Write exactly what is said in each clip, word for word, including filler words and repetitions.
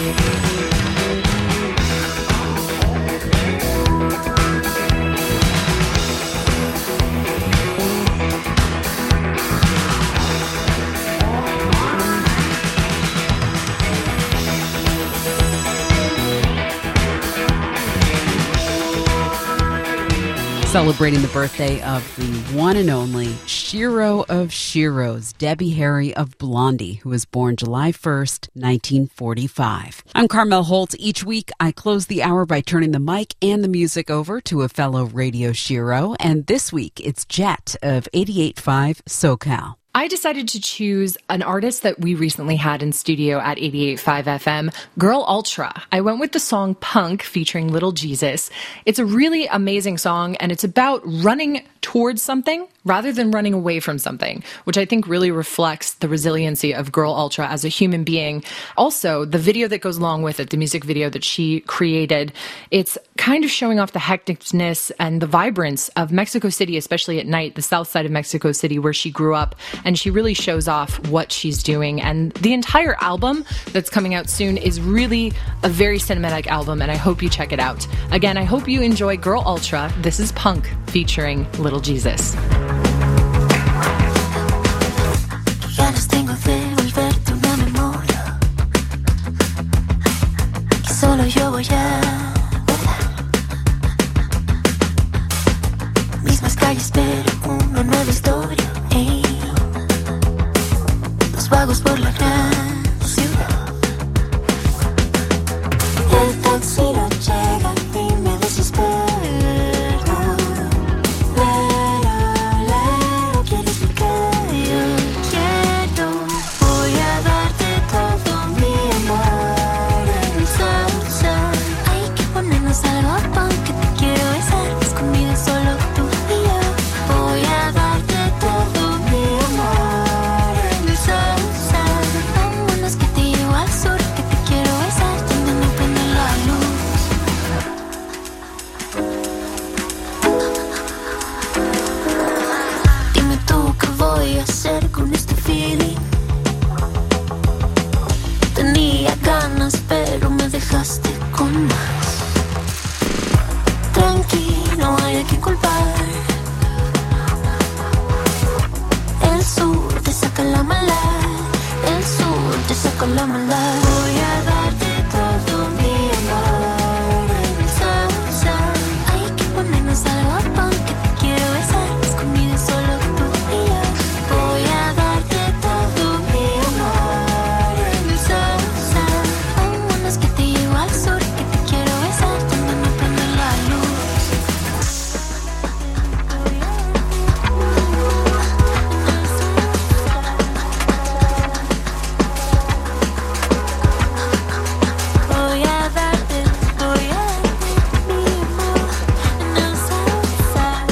Celebrating the birthday of the one and only Shiro of Shiros, Debbie Harry of Blondie, who was born July first, nineteen forty-five. I'm Carmel Holt. Each week, I close the hour by turning the mic and the music over to a fellow Radio Shiro, and this week, it's Jet of eighty-eight point five SoCal. I decided to choose an artist that we recently had in studio at eighty-eight point five F M, Girl Ultra. I went with the song Punk featuring Little Jesus. It's a really amazing song, and it's about running towards something rather than running away from something, which I think really reflects the resiliency of Girl Ultra as a human being. Also, the video that goes along with it, the music video that she created, it's kind of showing off the hecticness and the vibrance of Mexico City, especially at night, the south side of Mexico City where she grew up. And she really shows off what she's doing. And the entire album that's coming out soon is really a very cinematic album, and I hope you check it out. Again, I hope you enjoy Girl Ultra. This is Punk featuring Little Jesus. Solo yo voy a mismas calles, pero una nueva historia. Hey. Los vagos por la gran ciudad. El taxi no llega y me desespero. Lero, lero, quieres lo que yo quiero. Voy a darte todo mi amor en salsa. Hay que ponernos algo punk, que te quiero besar. Es comida solo tú y yo. Voy a darte todo mi amor en salsa. Vámonos que te llevo al sur, que te quiero besar donde no prende la luz. Dime tú qué voy a hacer con este feeling. Tenía ganas pero me dejaste con más. Tranqui, no hay a quien culpar. El sur te saca la maldad. El sur te saca la maldad. Voy a darte todo mi amor en salsa. Hay que ponernos algo punk, que te quiero besar. Es comida solo tú y yo. Voy a darte todo mi amor en salsa. Vámonos que te llevo al sur, que te quiero besar donde no prende la luz. Voy a darte, voy a darte mi amor en salsa.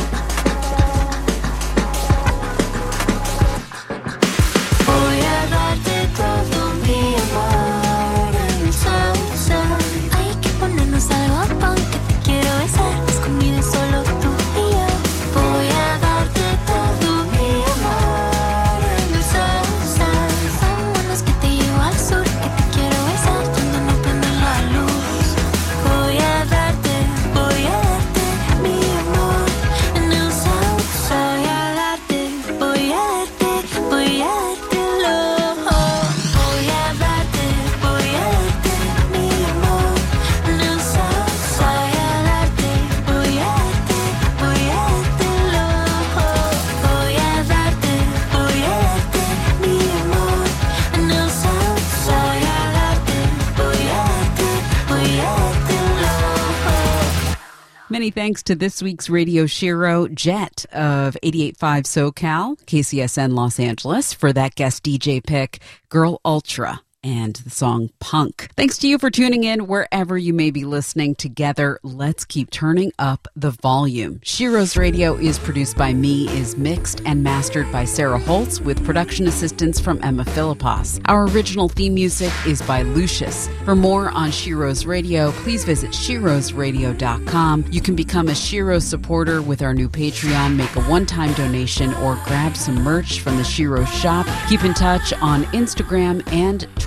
Voy a darte todo mi amor en salsa. Hay que ponernos algo punk, que te quiero besar. Es comida solo tú y yo. Voy a darte todo mi amor en salsa. Vámonos que te llevo al sur, que te quiero besar donde no prende la luz. Voy a darte, voy a darte mi amor en el salsa. Voy a darte, voy a darte, voy a dártelo. Voy a darte, voy a darte mi amor en el salsa. Voy a darte, voy a darte, voy a dártelo. Voy a darte, voy a darte mi amor en el salsa. Voy a darte, voy a darte, voy a dártelo. Many thanks to this week's Radio Shiro, Jet of eighty-eight point five SoCal, K C S N Los Angeles, for that guest D J pick, Girl Ultra, and the song Punk. Thanks to you for tuning in wherever you may be listening. Together, let's keep turning up the volume. Shiro's Radio is produced by me, is mixed and mastered by Sarah Holtz, with production assistance from Emma Philippos. Our original theme music is by Lucius. For more on Shiro's Radio, please visit shiros radio dot com. You can become a Shiro supporter with our new Patreon, make a one-time donation, or grab some merch from the Shiro shop. Keep in touch on Instagram and Twitter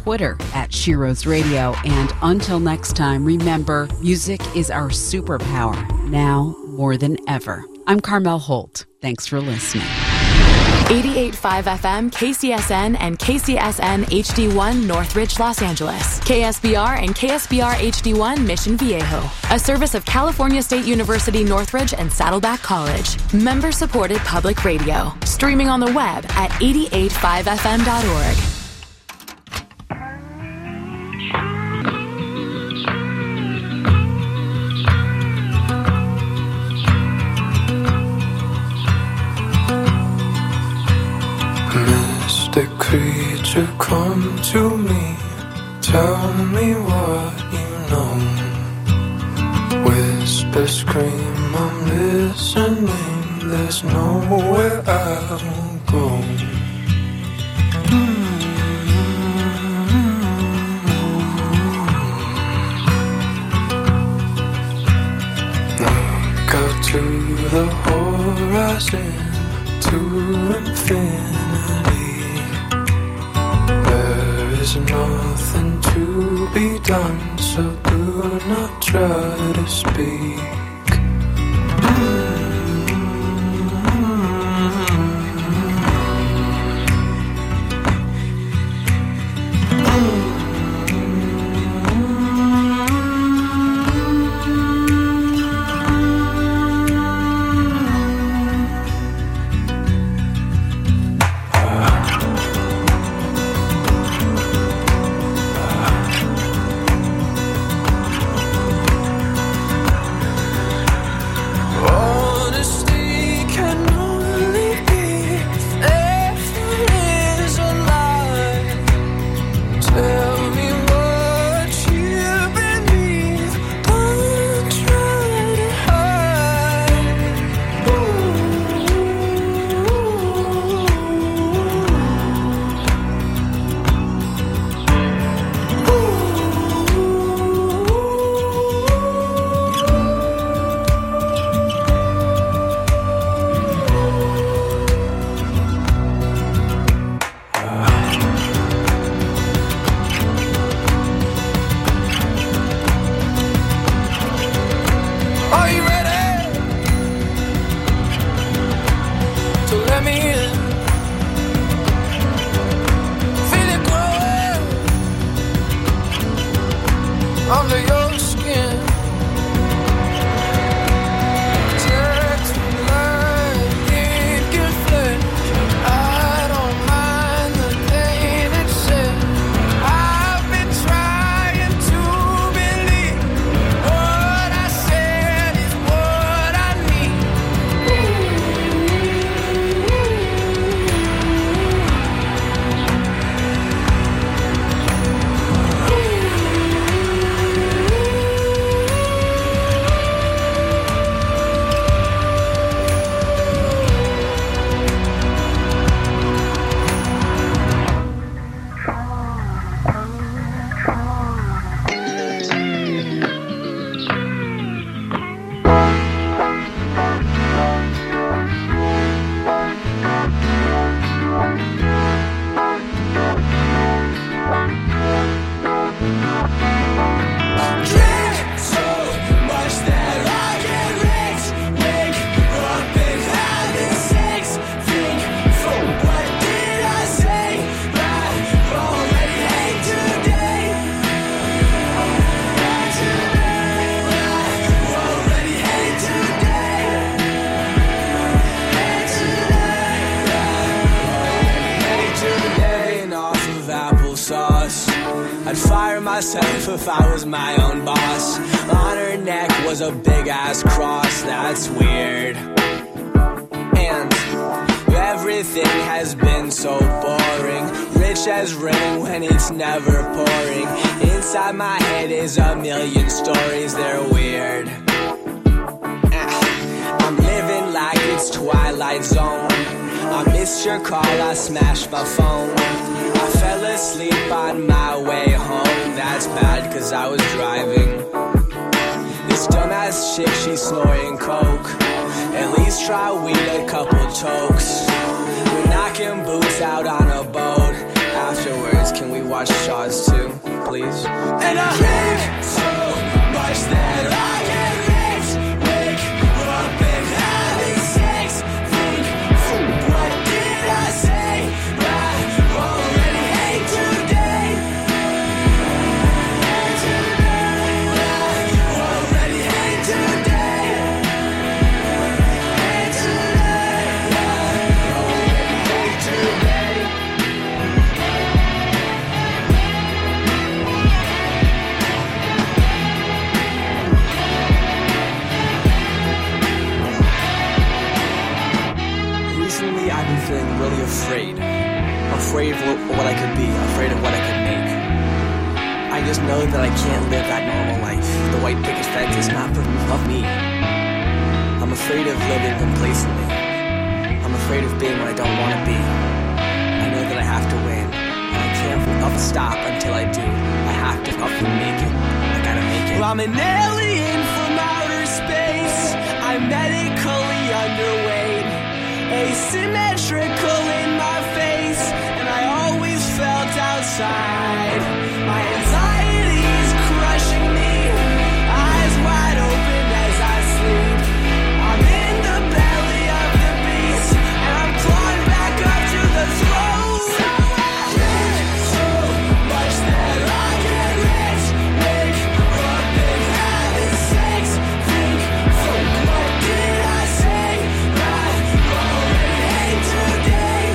Twitter at Shiro's Radio. And until next time, remember, music is our superpower, now more than ever. I'm Carmel Holt. Thanks for listening. eighty-eight point five F M, K C S N, and K C S N H D one Northridge, Los Angeles. K S B R and K S B R H D one Mission Viejo. A service of California State University Northridge and Saddleback College. Member-supported public radio. Streaming on the web at eighty-eight five F M dot org. Mystic creature, come to me. Tell me what you know. Whisper, scream, I'm listening. There's nowhere I won't go. Look out to the horizon, to infinity. There is nothing to be done, so do not try to speak. Under your skin, touch me like ink and flesh. I don't mind the pain it said. I've been trying to believe what I said is what I need. I'd fire myself if I was my own boss. On her neck was a big ass cross, that's weird. And everything has been so boring. Rich as rain when it's never pouring. Inside my head is a million stories, they're weird. I'm living like it's Twilight Zone. I missed your call, I smashed my phone. I fell asleep on my way home. That's bad cause I was driving. This dumbass chick, she's snoring coke. At least try weed, a couple tokes. We're knocking boots out on a boat. After watch your words, can we watch Jaws too, please? And I hate so much that I can't reach. Wake up and having sex. Think, what did I say? I already hate today. Hate today. I already hate today. Hate today. I already hate today. Recently, I've been feeling really afraid. Afraid of what, what I could be, afraid of what I could make. I just know that I can't live that normal life. The white picket fence is not for of me. I'm afraid of living complacently. I'm afraid of being what I don't want to be. I know that I have to win, and I can't up stop until I do. I have to up and make it. I gotta make it. Well, I'm an alien from outer space. I'm medically underweight, asymmetrical in my face, and I always felt outside. My anxiety is crushing me, eyes wide open as I sleep. I'm in the belly of the beast, and I'm clawing back up to the throne. So I hate so much that I can't reach. Wake up and having sex. Think, so what did I say? I already hate today.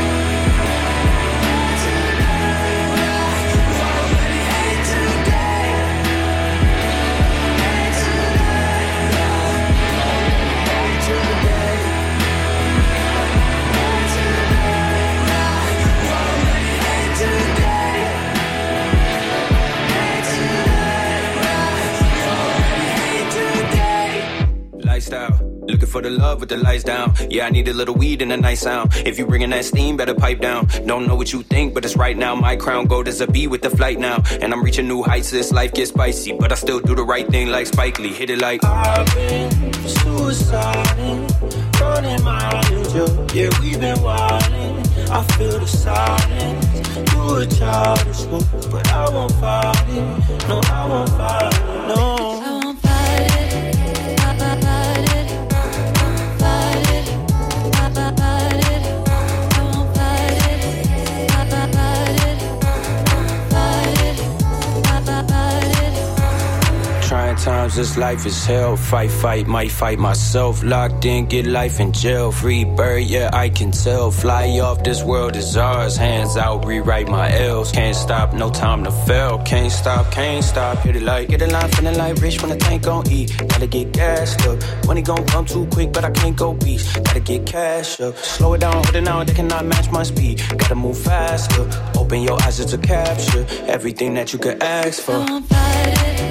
Lifestyle, looking for the love with the lights down. Yeah, I need a little weed and a nice sound. If you bringing that steam, better pipe down. Don't know what you think, but it's right now. My crown gold as a bee with the flight now. And I'm reaching new heights, this life gets spicy. But I still do the right thing like Spike Lee. Hit it like I've been suiciding, running miles, yo. Yeah, we've been wildin'. I feel the silence. You a childish one, but I won't fight it. No, I won't fight it, no. trying times, this life is hell. Fight, fight, might fight myself. Locked in, get life in jail. Free bird, yeah, I can tell. Fly off, this world is ours. Hands out, rewrite my L's. Can't stop, no time to fail. Can't stop, can't stop. Hit it like, get a line, feeling like rich when the tank gon' eat. Gotta get gassed up. Money gon' come too quick, but I can't go beast. Gotta get cash up. Slow it down, hold it down, they cannot match my speed. Gotta move faster. Open your eyes to capture everything that you could ask for. Don't fight it.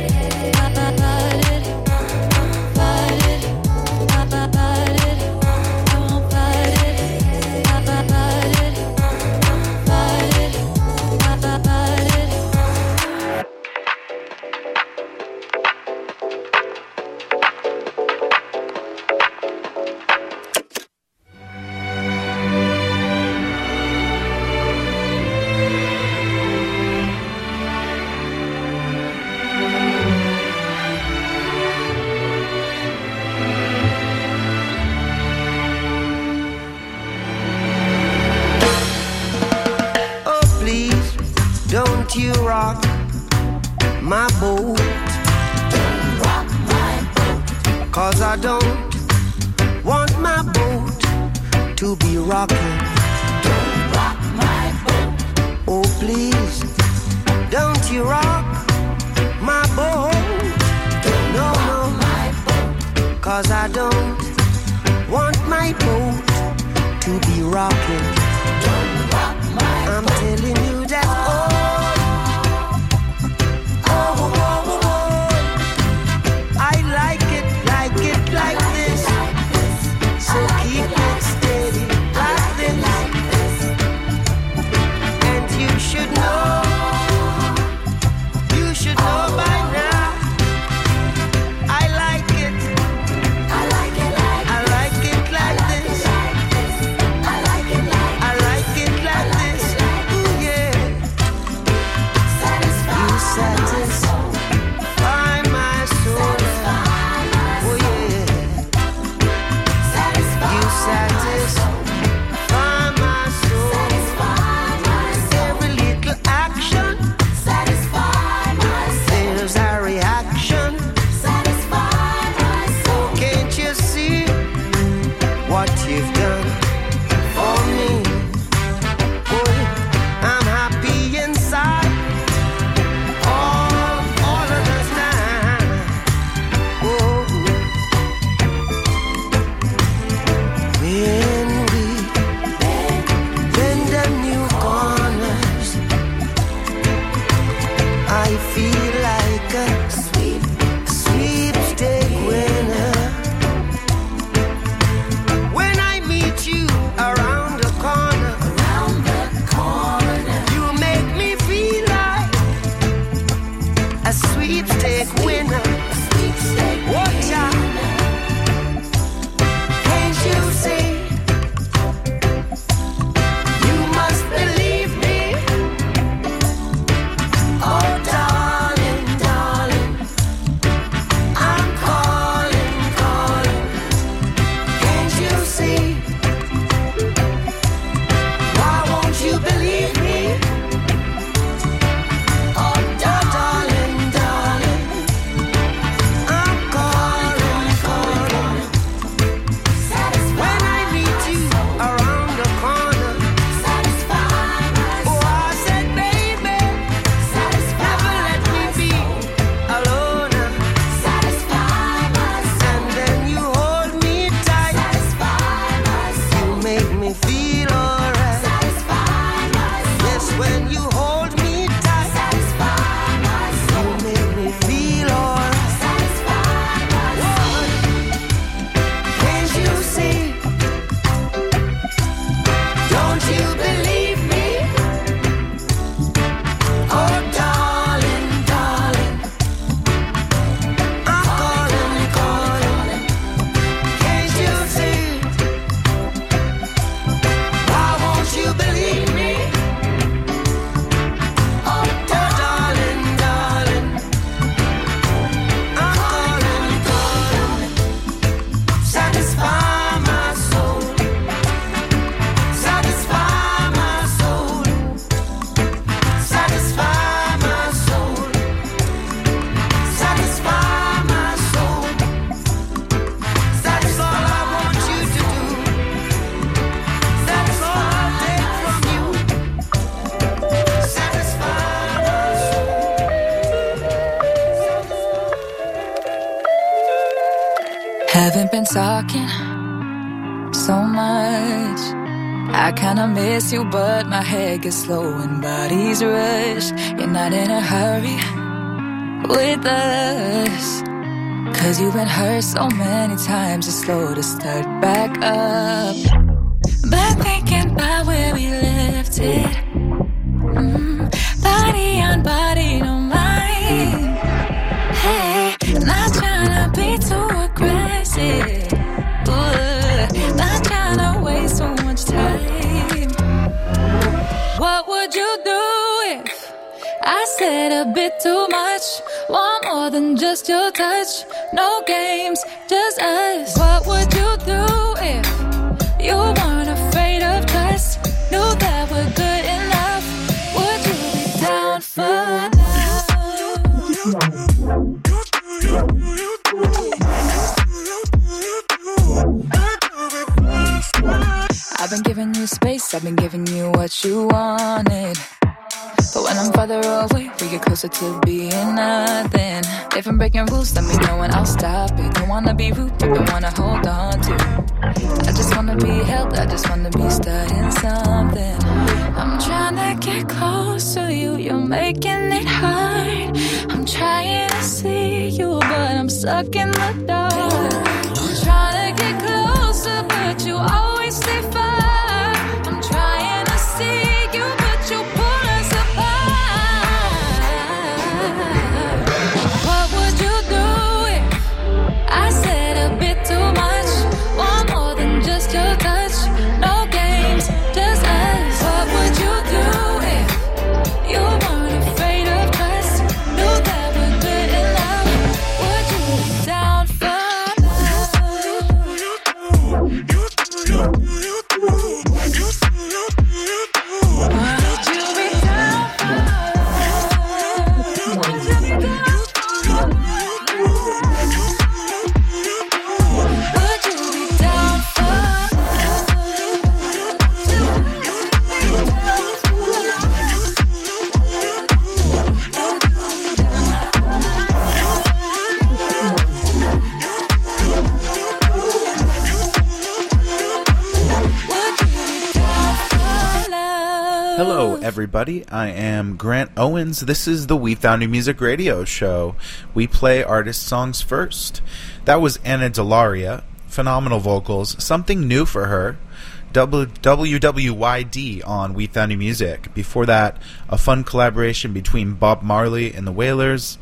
You rock my boat. Don't rock my boat. Cause I don't want my boat to be rocking. Don't rock my boat. Oh please, don't you rock my boat. Don't no, rock no, my boat. Cause I don't want my boat to be rocking. Don't rock my I'm boat. telling you that oh I like it like sweepstake winner. Watch out. Can't you see? You must believe me. Oh, darling, darling, I'm calling, calling. Can't you see? Why won't you believe me? Oh, darling, darling, I'm calling, calling. When I meet you around the corner, oh, I said, baby, never let me be alone. And then you hold me tight, you make me feel alright. Yes, when you hold me tight, you make me feel alright. Woman, can't you see? Don't you believe me? Oh, darling, darling, I'm calling, calling. Can't you see? Why won't you believe me? Oh, darling, darling, I'm calling, calling. Satisfy my soul. Satisfy my soul. Satisfy my soul. Satisfy my soul. That's all I want you to do. That's all I'll take from you. Satisfy my soul. Haven't been talking so much. I kinda miss you, but my head gets slow and body's rush. You're not in a hurry with us, cause you've been hurt so many times, it's slow to start back up. But thinking about where we left it, mm, body on body, no mind. Hey, not tryna be too aggressive, ooh, not tryna waste so much time. What would you do if I said a bit too much? Want more than just your touch, no games, just us. What would you do if you weren't afraid of us? Knew that we're good enough. Would you be down for I've been giving you space, I've been giving you what you wanted. But when I'm farther away, we get closer to being nothing. If I'm breaking rules, let me know and I'll stop it. Don't wanna be rude, but don't wanna hold on to. I just wanna be held, I just wanna be studying something. I'm trying to get close to you, you're making it hard. I'm trying to see you, but I'm stuck in the dark. I'm trying to get closer, but you always stay far. I'm trying to see you, but you pull us apart. What would you do if I said a bit too much? Want more than just your touch, no games, just us. What would you do if you weren't afraid of us? Knew that we're good enough. Would you be down for Hello, everybody. I am Grant Owens. This is the We Found New Music radio show. We play artist songs first. That was Anna Delaria. Phenomenal vocals. Something new for her. W W Y D on We Found New Music. Before that, a fun collaboration between Bob Marley and the Wailers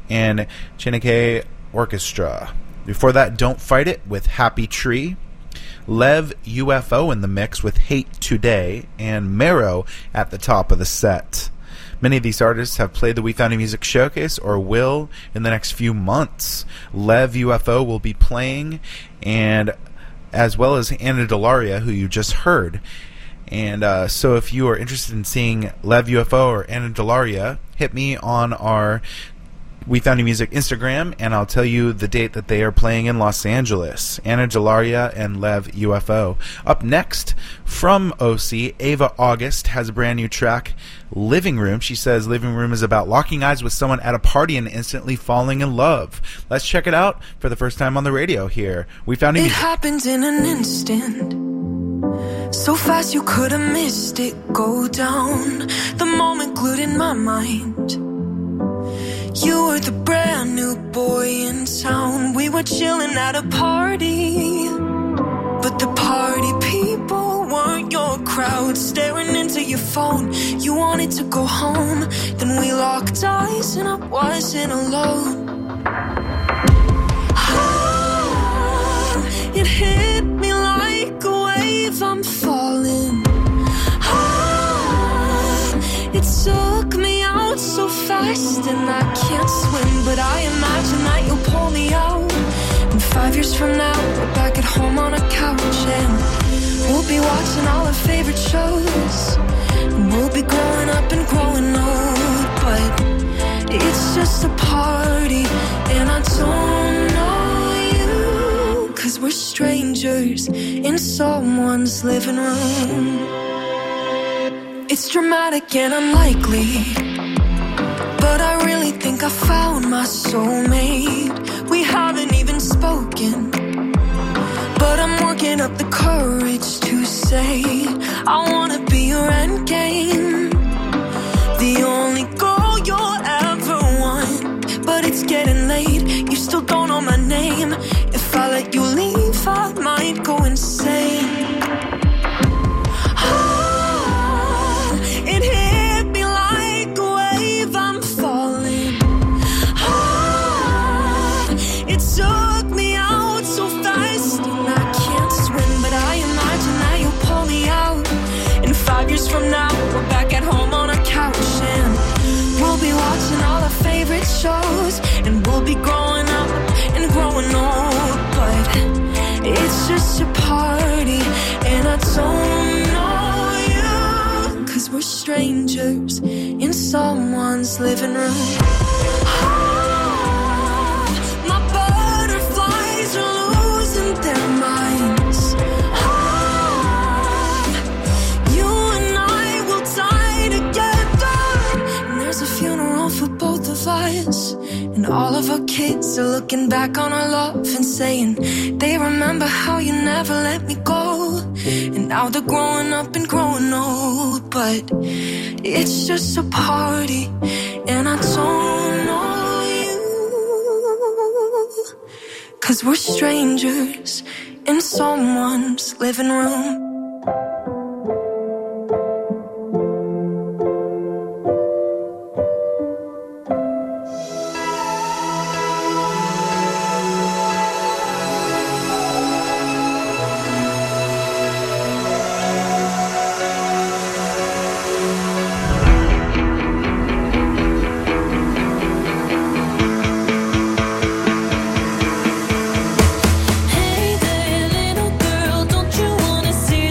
and Chineke Orchestra. Before that, Don't Fight It with Happy Tree. Lev U F O in the mix with Hate Today, and Mero at the top of the set. Many of these artists have played the We Found New Music Showcase or will in the next few months. Lev U F O will be playing, and as well as Anna Delaria, who you just heard. And uh, so if you are interested in seeing Lev U F O or Anna Delaria, hit me on our We Found New Music Instagram, and I'll tell you the date that they are playing in Los Angeles. Anna Delaria and Lev U F O. Up next, from O C, Ava August has a brand new track, Living Room. She says Living Room is about locking eyes with someone at a party and instantly falling in love. Let's check it out for the first time on the radio here. We Found New It Music. happened in an instant, so fast you could have missed it go down. The moment glued in my mind. You were the brand new boy in town. We were chilling at a party, but the party people weren't your crowd. Staring into your phone, you wanted to go home. Then we locked eyes and I wasn't alone. Ah, it hit me like a wave, I'm falling. Ah, it took me out so fast and I can't swim, but I imagine that you'll pull me out. And five years from now, we're back at home on a couch, and we'll be watching all our favorite shows, and we'll be growing up and growing old. But it's just a party, and I don't know you, 'cause we're strangers in someone's living room. It's dramatic and unlikely, but I really think I found my soulmate. We haven't even spoken, but I'm working up the courage to say I wanna be your endgame, the only girl you'll ever want. But it's getting late, you still don't know my name. If I let you leave, I might go insane. Ah, it hit me like a wave, I'm falling. Ah, it took me out so fast and I can't swim, but I imagine that you'll pull me out. And five years from now, we're back at home on a couch, and we'll be watching all our favorite shows, and we'll be growing up and growing old. But it's just a party, and I don't know you, 'cause we're strangers in someone's living room. Ah, my butterflies are losing their minds. Ah, you and I will die together, and there's a funeral for both of us, and all of our kids are looking back on our love and saying they remember how you never let me go. And now they're growing up and growing old. But it's just a party, and I don't know you, 'cause we're strangers in someone's living room. Hey there, little girl, don't you wanna see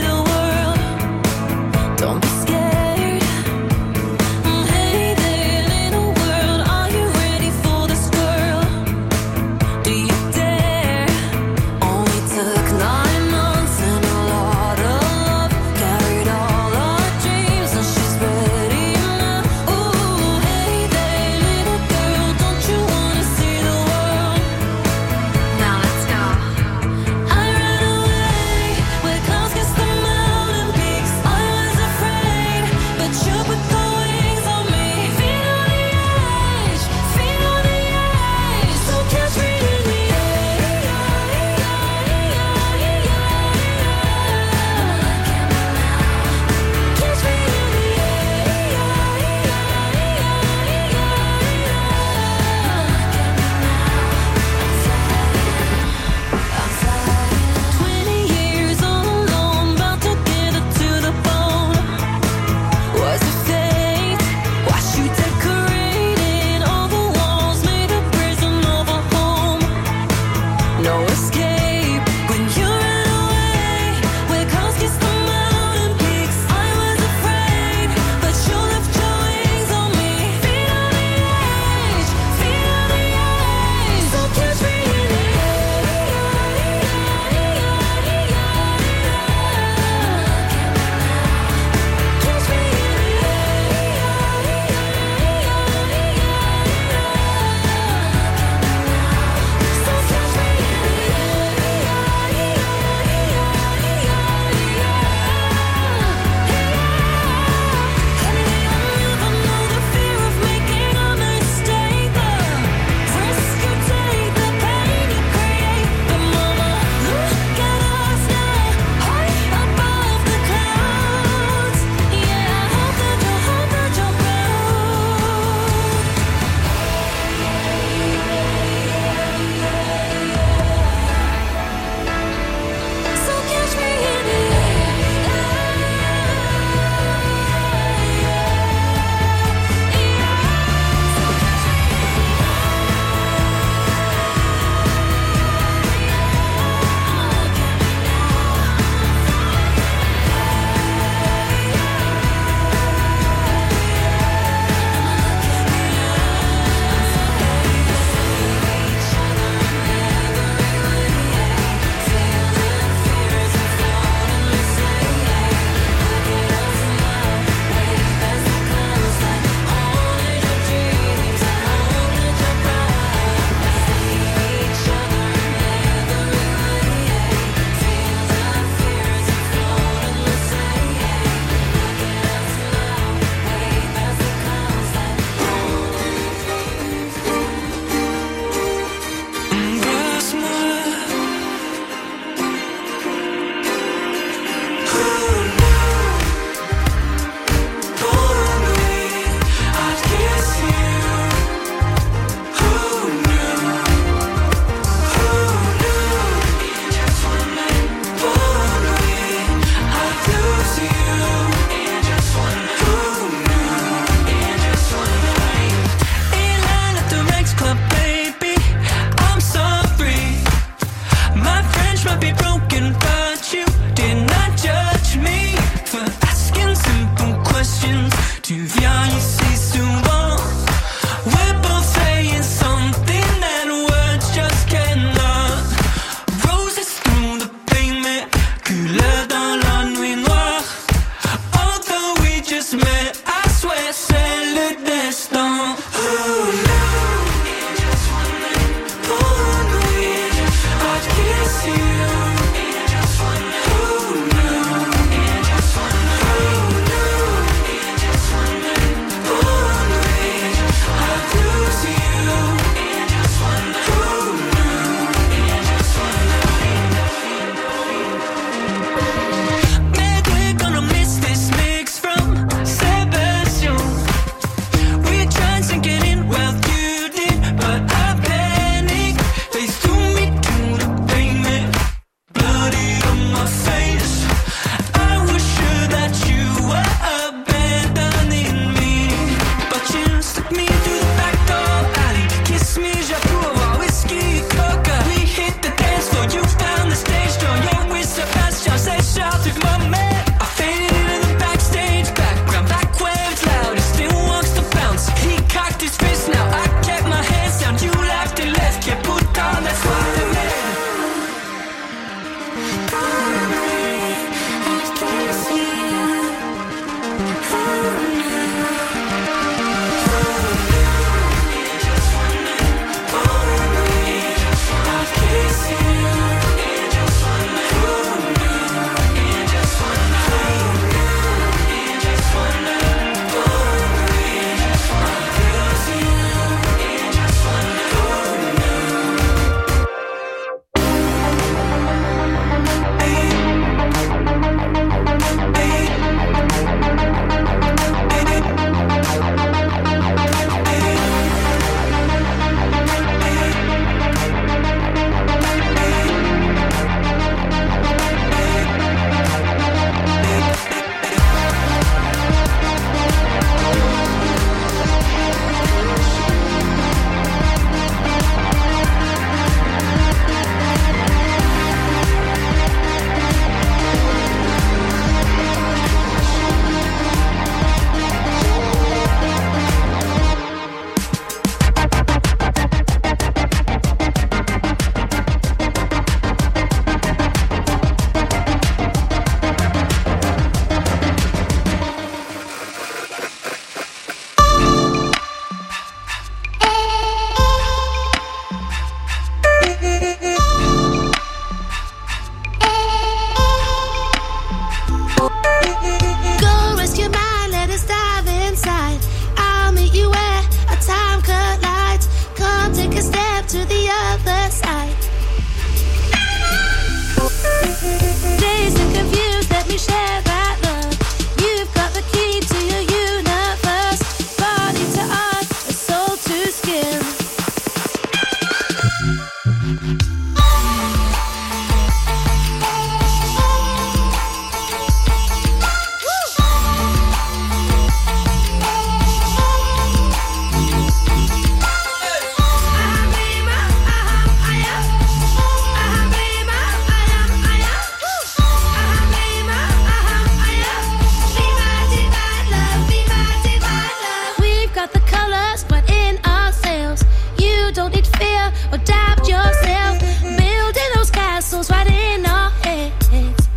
need fear or doubt yourself. Building those castles right in our heads.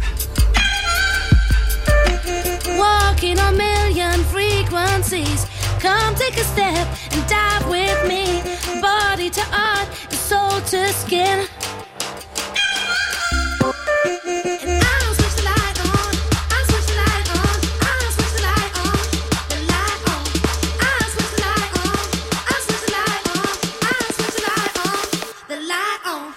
Walking on million frequencies. Come take a step and dive with me. Body to art, soul to skin. And I'll switch the light on. I'll switch the light on. I'll switch the light on. The light on. I'll switch the light on. I'll switch the light on. I'll switch the light on. The light on.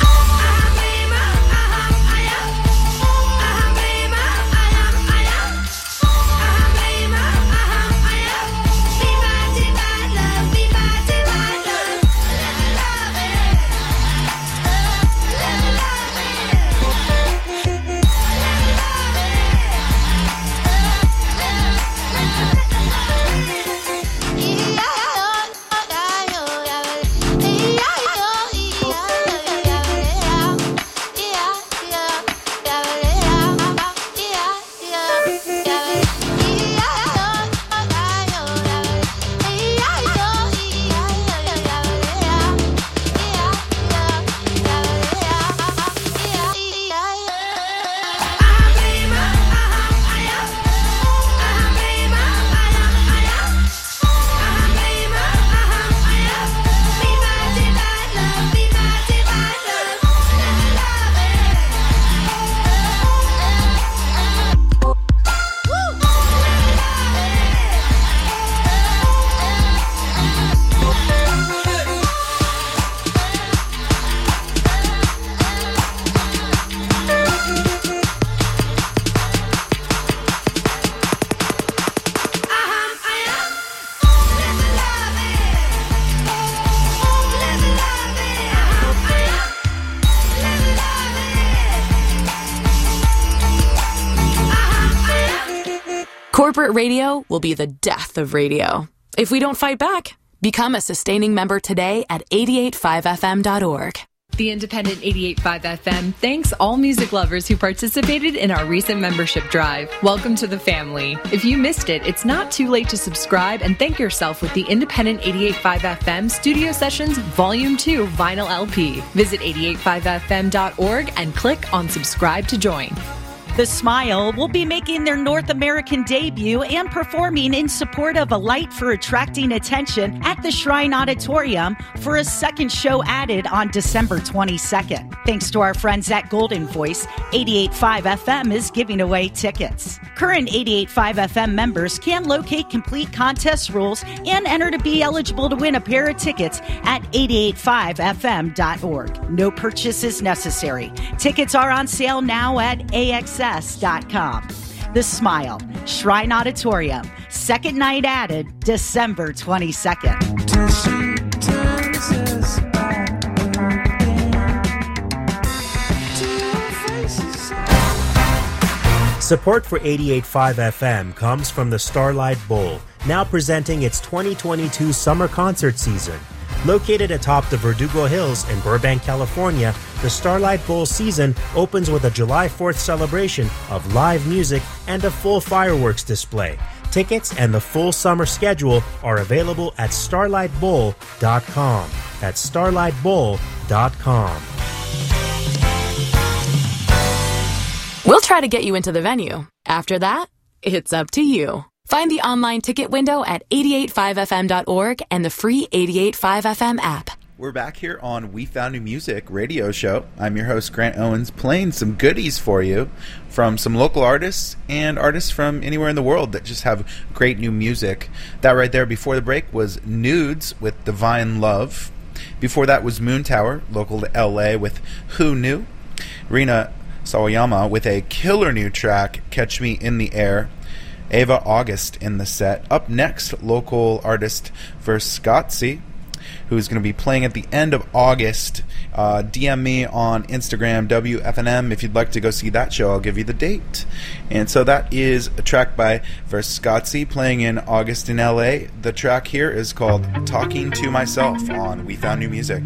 Corporate radio will be the death of radio. If we don't fight back, become a sustaining member today at eight eight five F M dot org. The Independent eighty-eight point five F M thanks all music lovers who participated in our recent membership drive. Welcome to the family. If you missed it, it's not too late to subscribe and thank yourself with the Independent eighty-eight point five F M Studio Sessions Volume two Vinyl L P. Visit eight eight five F M dot org and click on Subscribe to join. The Smile will be making their North American debut and performing in support of A Light for Attracting Attention at the Shrine Auditorium for a second show added on December twenty-second. Thanks to our friends at Golden Voice, eighty-eight point five F M is giving away tickets. Current eighty-eight point five F M members can locate complete contest rules and enter to be eligible to win a pair of tickets at eight eight five F M dot org. No purchase is necessary. Tickets are on sale now at A X S dot com. The Smile, Shrine Auditorium, second night added December twenty-second. Support for eighty-eight point five F M comes from the Starlight Bowl, now presenting its twenty twenty-two summer concert season. Located atop the Verdugo Hills in Burbank, California, the Starlight Bowl season opens with a July fourth celebration of live music and a full fireworks display. Tickets and the full summer schedule are available at starlight bowl dot com. That's starlight bowl dot com. We'll try to get you into the venue. After that, it's up to you. Find the online ticket window at eight eight five F M dot org and the free eighty-eight point five F M app. We're back here on We Found New Music radio show. I'm your host, Grant Owens, playing some goodies for you from some local artists and artists from anywhere in the world that just have great new music. That right there before the break was Nudes with Divine Love. Before that was Moon Tower, local to L A, with Who Knew? Rina Sawayama with a killer new track, Catch Me in the Air. Ava August in the set. Up next, local artist Verskotzi, who's going to be playing at the end of August. Uh, D M me on Instagram, W F N M, if you'd like to go see that show. I'll give you the date. And so that is a track by Verskotzi playing in August in L A. The track here is called Talking to Myself on We Found New Music.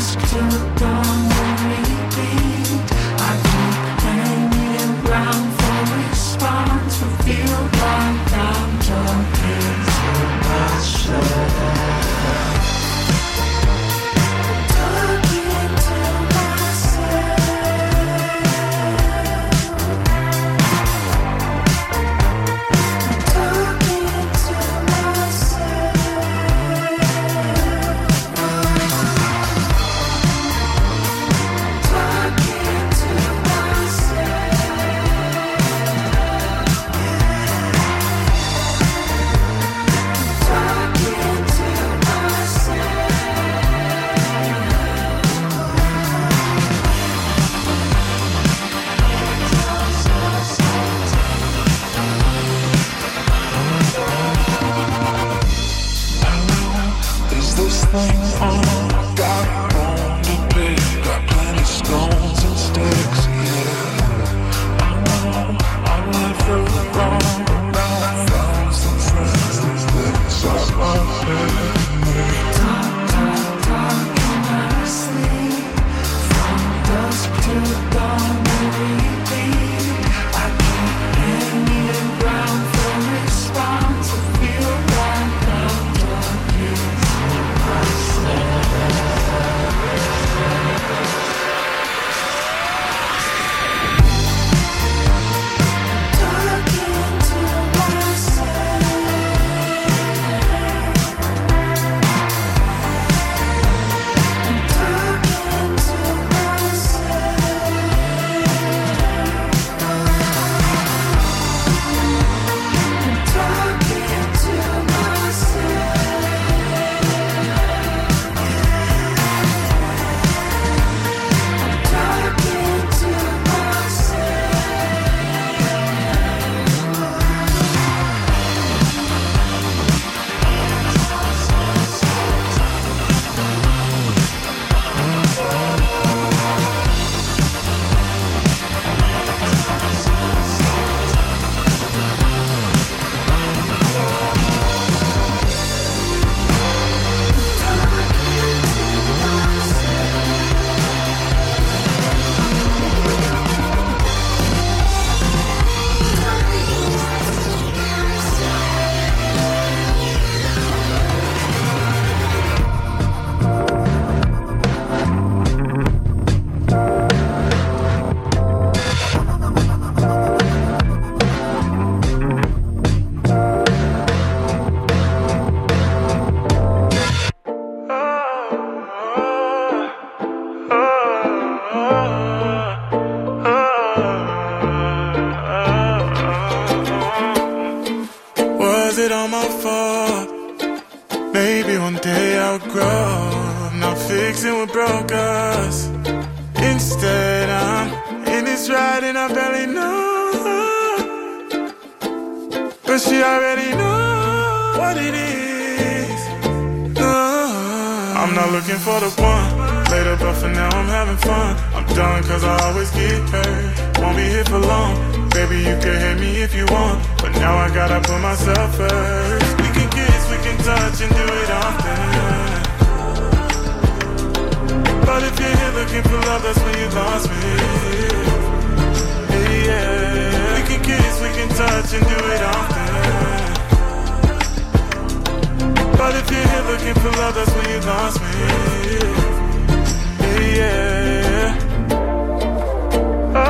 dusk till dawn will repeat. I keep hanging around for response, but feel like I'm talking to myself. Talking to myself. Talking to Is this thing on? Got on the bed, got plenty stones and sticks, yeah. I know I'm not really wrong, now I found some friends inside my head. Talk, talk, talk in my sleep, from dusk till dawn will repeat. I keep hanging around for response, I feel like I'm talking to myself. Talking to myself. Talking to Was it all my fault? Maybe one day I'll grow. Not fixing what broke us. Instead, I'm in this ride and I barely know. But she already knows what it is. Uh, I'm not looking for the one later, but for now I'm having fun. I'm done cause I always get hurt. Won't be here for long. Baby, you can hit me if you want, but now I gotta put myself first. We can kiss, we can touch and do it often. But if you're here looking for love, that's when you lost me. Yeah, yeah. We can kiss, we can touch and do it often. But if you're here looking for love, that's when you lost me. Yeah, yeah. Oh.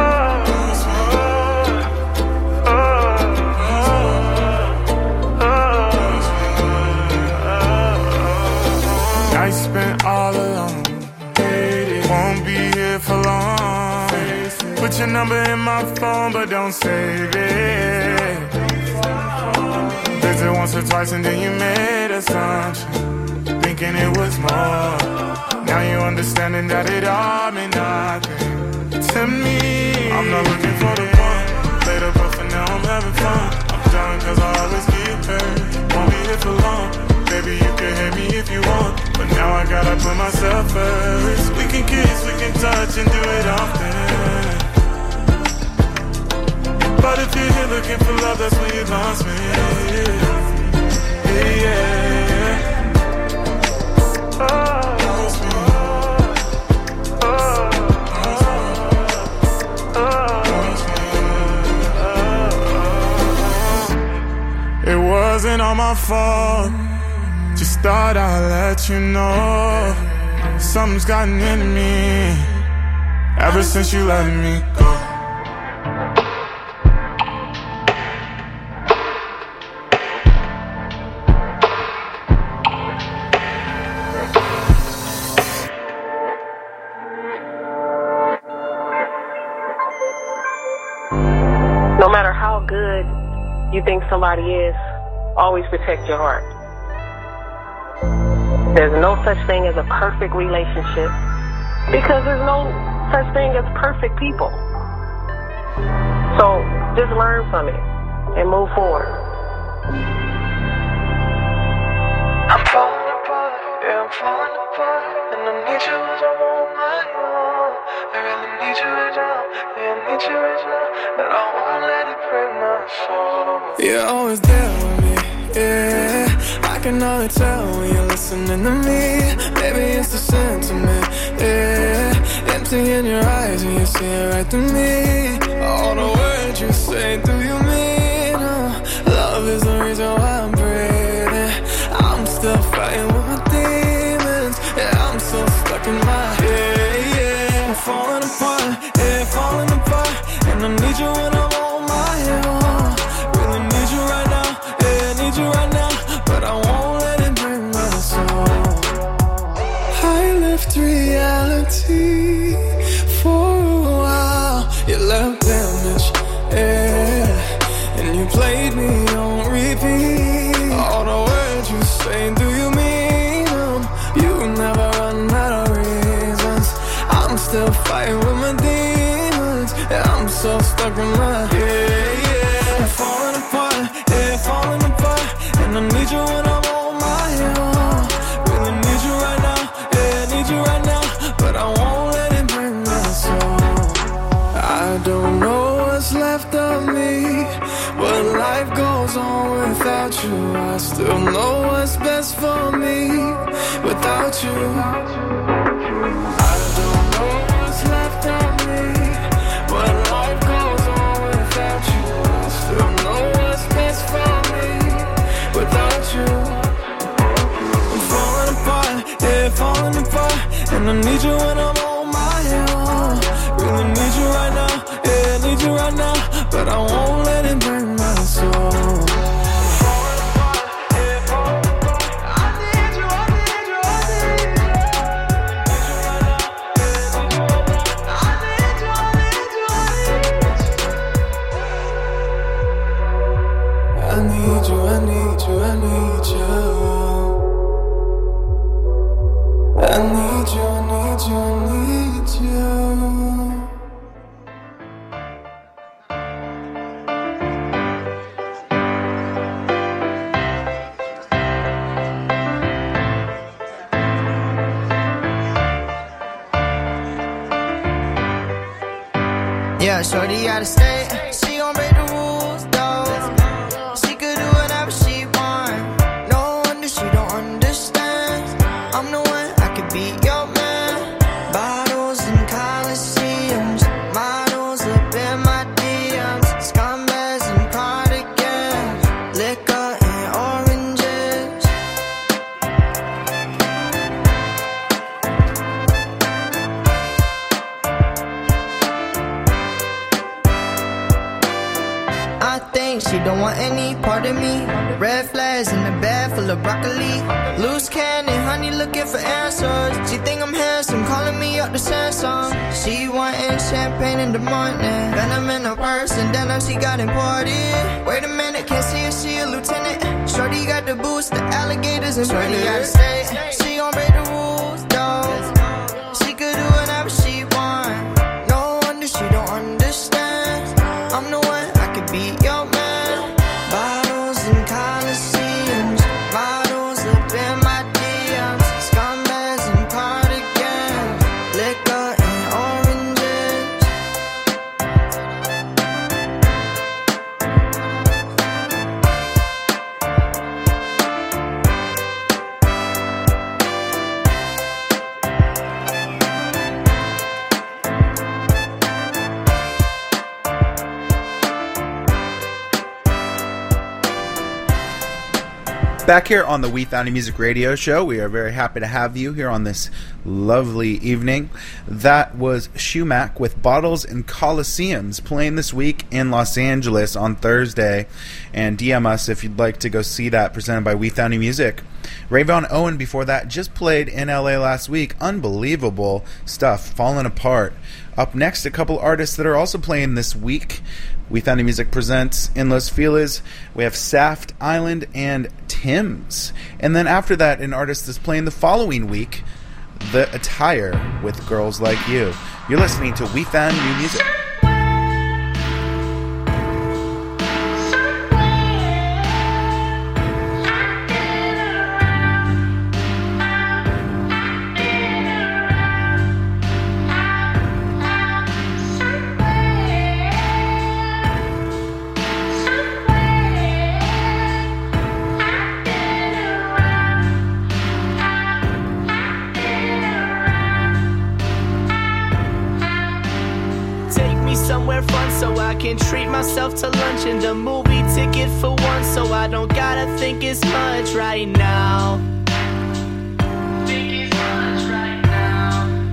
I spent all alone, won't be here for long. Put your number in my phone, but don't save it. Visit once or twice and then you made assumption, thinking it was more. Now you understanding that it all meant nothing to me. I'm not looking for the one later, but for now I'm having fun. I'm done cause I always get hurt. Won't be here for long. Baby, you can hit me if you want, but now I gotta put myself first. We can kiss, we can touch and do it often. But if you're here looking for love, that's when you lost me. Yeah, yeah. Oh, lost me. not my fault. Just thought I'd let you know something's gotten into me ever since you let me go. No matter how good you think somebody is, always protect your heart. There's no such thing as a perfect relationship because there's no such thing as perfect people. So just learn from it and move forward. I'm falling apart, yeah, I'm falling apart, and I need you as I want my own. I really need you right now, yeah, I need you right now, and I won't let it break my soul. You're always there with me, yeah, I can only tell when you're listening to me. Maybe it's the sentiment, yeah, empty in your eyes when you see it right through me. All the words you say, do you mean? Oh, love is the reason why I'm breathing. I'm still fighting with my demons. Yeah, I'm so stuck in my head. Yeah, I'm falling apart. Yeah, falling apart. And I need you when I'm on my own. Really need you right now. Yeah, I need you right now. But I won't let it break my soul. I left reality for a while. You left damage. Yeah, and you played me on repeat. All the words you say, do you mean them? You never run out of reasons. I'm still fighting with my demons. Yeah, I'm so stuck in my head. Yeah, I'm falling apart. Yeah, falling apart. And I need you when I'm on my own. Really need you right now. Yeah, I need you right now. But I won't let it break my soul. I don't know what's left of me, but life goes on without you. I still know what's best for me without you. I don't know what's left of me, but life goes on without you. I still know what's best for me without you. I'm falling apart, yeah, falling apart, and I need you when I'm on my own. Really need you right now, yeah, I need you right now, but I won't let it break my soul. I need you, I need you, I need you. I need you, I need you, I need you. Yeah, shorty gotta stay. She gon' break the rules, though. She could do whatever she want. No wonder she don't understand. I'm the one, I could be your man. Bottles and coliseums, models up in my D Ms. Scumbags and cardigans, liquor and oranges. I think she don't want any part of me. Red flags in the bed full of broccoli. Loose cannon, honey looking for answers. She think I'm handsome, calling me up to Samsung. She wanting champagne in the morning. Venom in her purse and denim she got imported. Wait a minute, can't see if she a lieutenant. Shorty got the boots, the alligators and Shorty gotta stay. She gon' break the rules, though. She could do whatever she want. No wonder she don't understand. I'm the one, I could be your man. Bottles and coliseums, models up in my D Ms. Scumbags and cardigans, liquor and oranges. Back here on the We Found New Music Radio Show, we are very happy to have you here on this lovely evening. That was Shumac with Bottles and Coliseums, playing this week in Los Angeles on Thursday. And D M us if you'd like to go see that, presented by We Found New Music. Rayvon Owen before that just played in L A last week. Unbelievable stuff, Falling Apart. Up next, a couple artists that are also playing this week. We Found New Music presents in Los Feliz. We have Saft Island and Tim's. And then after that, an artist that's playing the following week, The Attire with Girls Like You. You're listening to We Found New Music. Can treat myself to lunch and a movie ticket for one, so I don't gotta think as much right now. Think as much right now.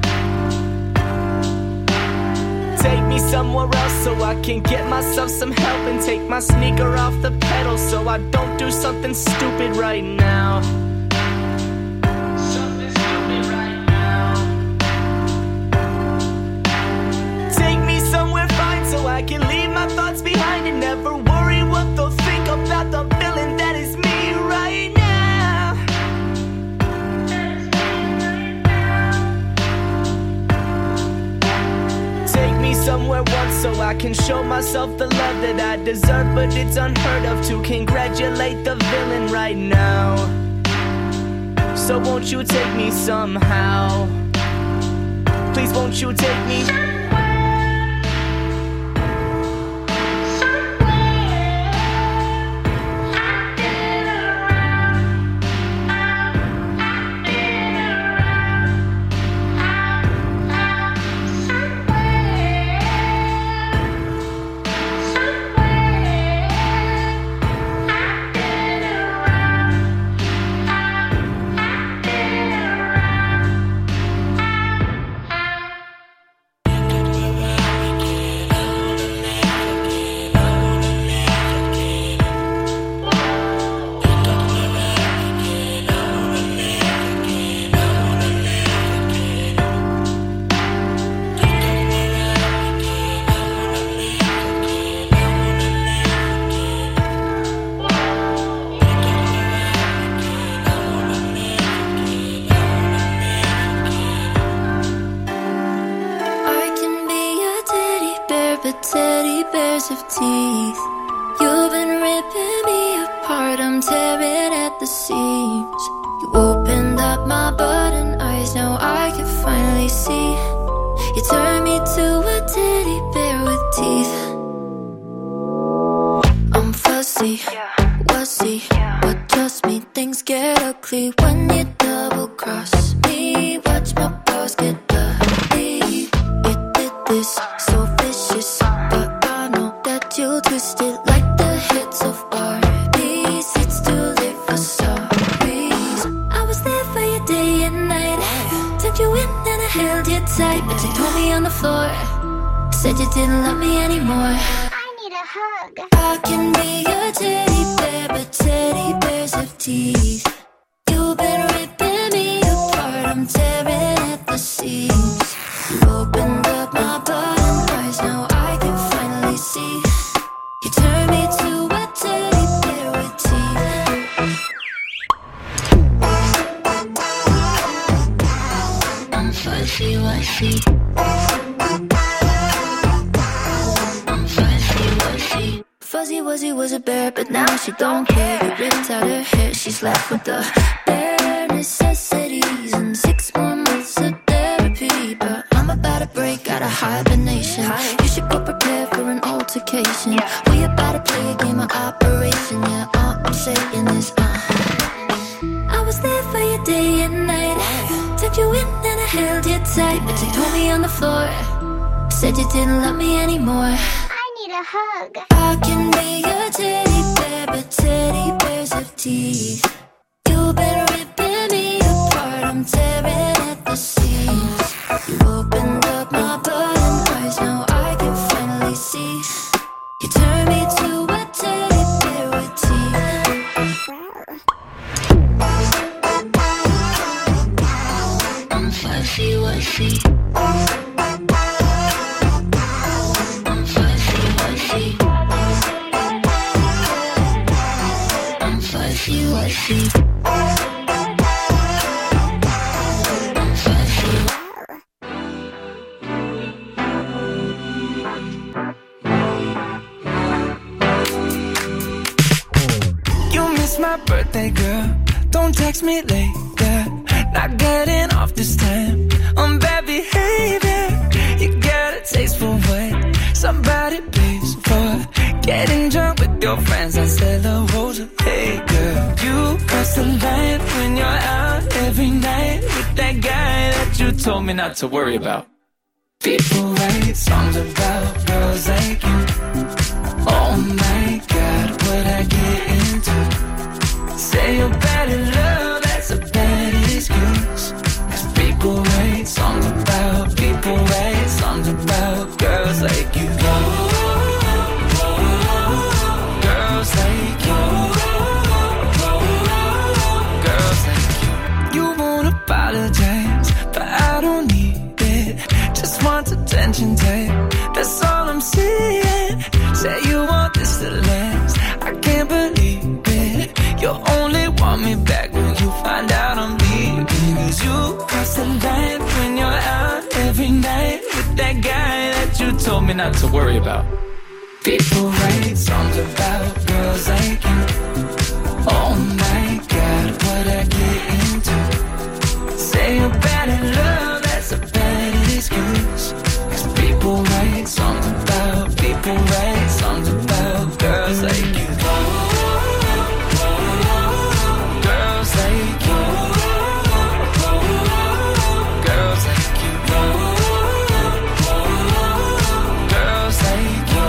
Take me somewhere else so I can get myself some help and take my sneaker off the pedal so I don't do something stupid right now. Something stupid right now. Take me somewhere fine so I can leave my thoughts behind and never worry what they'll think about the villain that is me right now. Take me somewhere once so I can show myself the love that I deserve, but it's unheard of to congratulate the villain right now. So won't you take me somehow? Please won't you take me? Of teeth, you've been ripping me apart. I'm tearing at the seams. You opened up my button eyes, now I can finally see. You turned me to a teddy bear with teeth. I'm fussy, wussy, but trust me, things get ugly when you double cross me. Watch my paws get bloody. You did this so vicious, you twist it like the hits of Barbies. It's too late for sorries. I was there for you day and night. Took you in and I held you tight, but you threw me on the floor. Said you didn't love me anymore. I need a hug. I can be your teddy bear, but teddy bears have teeth. You've been ripping me apart. I'm tearing at the seams. You opened up my button eyes, now I can finally see. You turn me to a teddy bear with teeth. I'm fuzzy, wussy. I'm fuzzy, wussy. Fuzzy Wuzzy was a bear, but now she don't care. You ripped out her hair, she's left with the bare necessities and six more months of therapy. But I'm about to break out of hibernation. You should go prepare for an altercation. We about to play a game of operation. Yeah, all I'm saying is uh I was there for you day and night. Took you in and I held you tight, but you threw me on the floor. Said you didn't love me anymore. I need a hug. I can be your teddy bear, but teddy bears have teeth. my birthday, girl. Don't text me later. Not getting off this time. On bad behavior. You got a taste for what somebody pays for. Getting drunk with your friends on Stella Rosa. Hey girl, you cross the line when you're out every night with that guy that you told me not to worry about. People write songs about girls like you. Oh my God, what I get into. Say you're bad in love, that's a bad excuse. Cause people write songs about, people write songs about girls like you. Girls like you. Girls like you. You won't apologize, but I don't need it. Just want attention, type. That's all I'm saying. Say you want this to last. I can't believe it. You only want me back when you find out I'm leaving. Cause you cross the line when you're out every night with that guy that you told me not to worry about. People write songs about girls like you. Oh my God, what I get into. Say you're bad in love, that's a bad excuse. Cause people write songs about, people write songs about girls like you. Girls like you. Girls like you. Girls like you.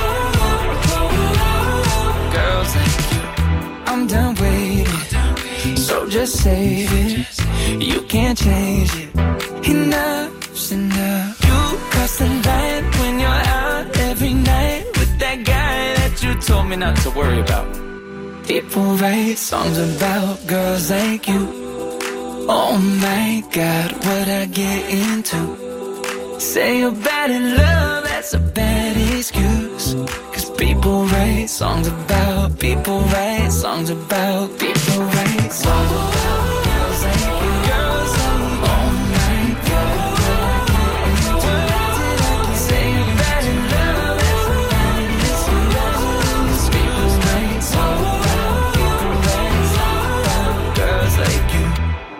Girls like you. I'm done waiting, so just save it. You can't change it. Enough's enough. You cross the line when you're out every night with that guy that you told me not to worry about. People write songs about girls like you. Oh my God, what I get into. Say you're bad in love, that's a bad excuse. Cause people write songs about, people write songs about, people write songs about girls like you. Girls like you. Oh my God, what I get into. Say you're bad in love, that's a bad excuse. People write songs about, people write songs about girls like you.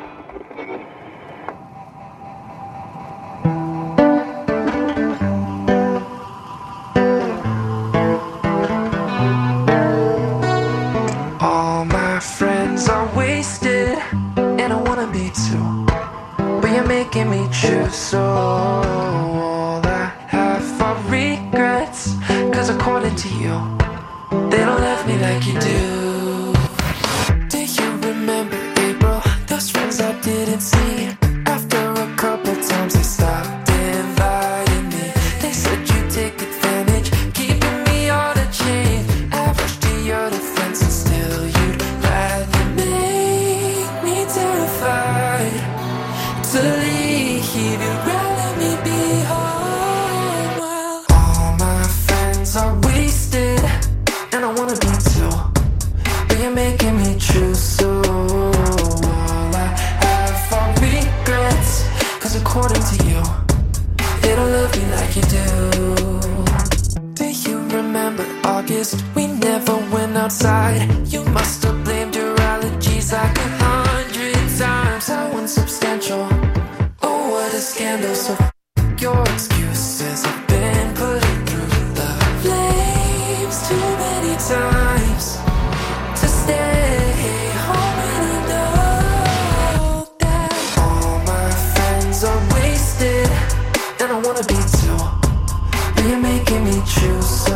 All my friends are wasted, and I wanna be too, but you're making me choose. So all I have are regrets, cause according to you, they don't love me like you do. Do you remember April? Those friends I didn't see. After a couple times they stopped inviting me. They said you take advantage, keeping me on a chain. Average to your defense and still you'd rather make me terrified to leave. You'd rather me be home. Well, all my friends are wasted, and I wanna be too, but you're making me choose. So all I have are regrets, cause according to you, they don't love me like you do. Do you remember August? We never went outside. You must have blamed your allergies like a hundred times. How unsubstantial. Oh, what a scandal. So f- your excuses. I've been putting through the flames too many times to stay home when I know that all my friends are wasted, and I wanna be too, but you're making me choose. So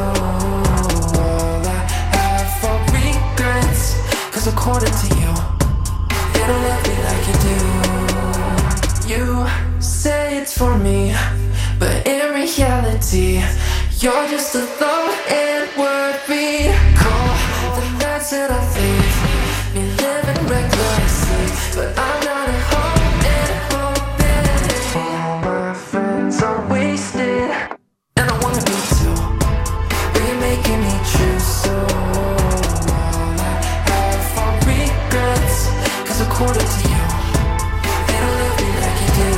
all I have are regrets, cause according to you, they don't love me like you do. You say it's for me, but in reality, you're just a thought and worry. Call the nights that I leave me living recklessly, but I'm not at home and hoping. All my friends are wasted, and I wanna be too, but you're making me choose. So all I have are regrets, cause according to you, they don't love me like you do.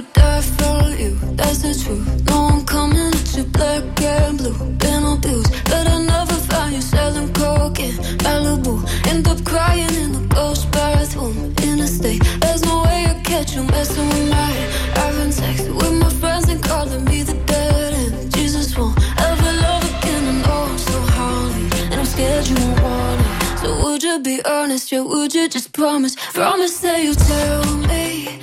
would die for you, that's the truth. No, I'm coming at you black and blue. Been abused, but I never found you selling coke in Malibu. End up crying in the ghost bathroom in a state. There's no way I catch you messing with my head. Having sex with my friends and calling me the dead end. Jesus won't ever love again. I know I'm so horny, and I'm scared you won't want it. So would you be honest, yeah, would you just promise? Promise that you'll tell me